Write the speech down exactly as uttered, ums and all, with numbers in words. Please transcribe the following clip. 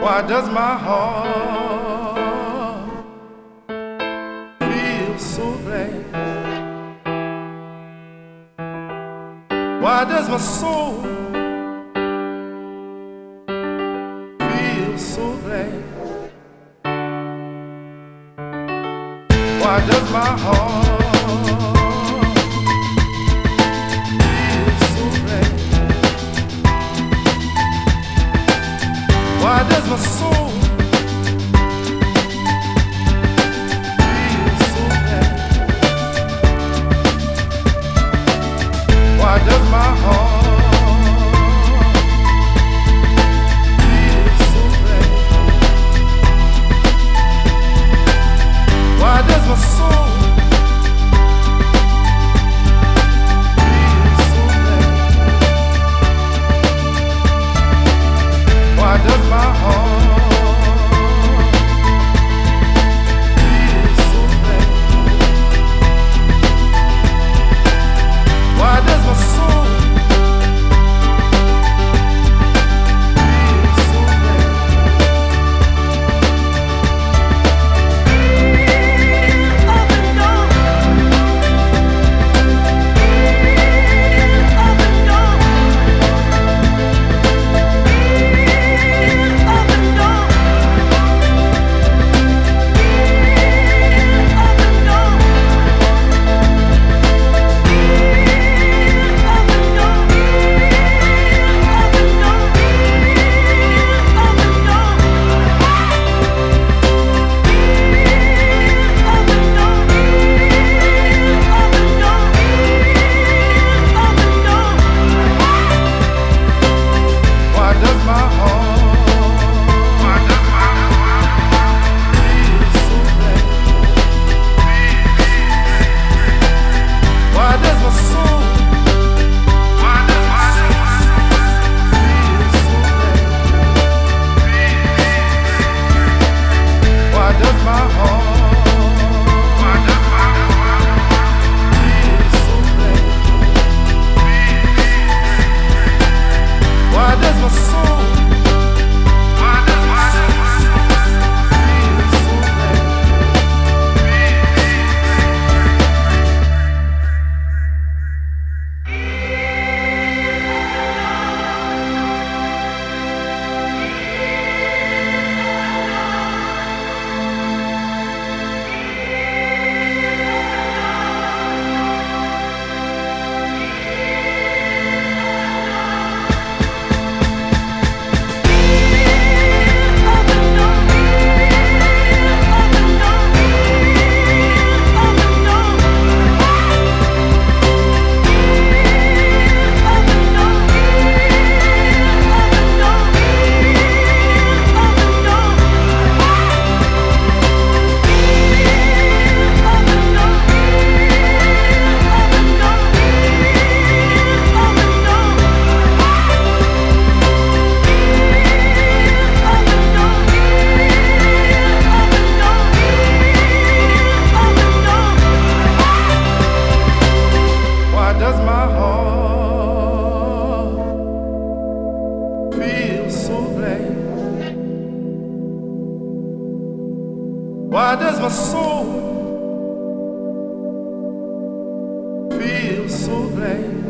Why does my heart feel so glad? Why does my soul feel so glad? Why does my heart feel so glad? Why does my soul feel so glad? Why does my heart feel so glad? Why does my soul feel so glad? Why does my heart feel so glad? Why does my soul feel so glad? Up and down, up and down, up and down, up and down, up and down, up and down, up and down, up and down, up and down, up and down. Why does my heart Why does my heart feel so glad? Why does my soul Why does my soul feel so glad? Why does my heart Why does my heart feel so glad? Why does my soul Why does my soul feel so glad? Up and down, up and down, up and down, up and down, up and down, up and down, up and down, up and down, up and down. Why does my heart feel so glad? Why does my soul feel so glad?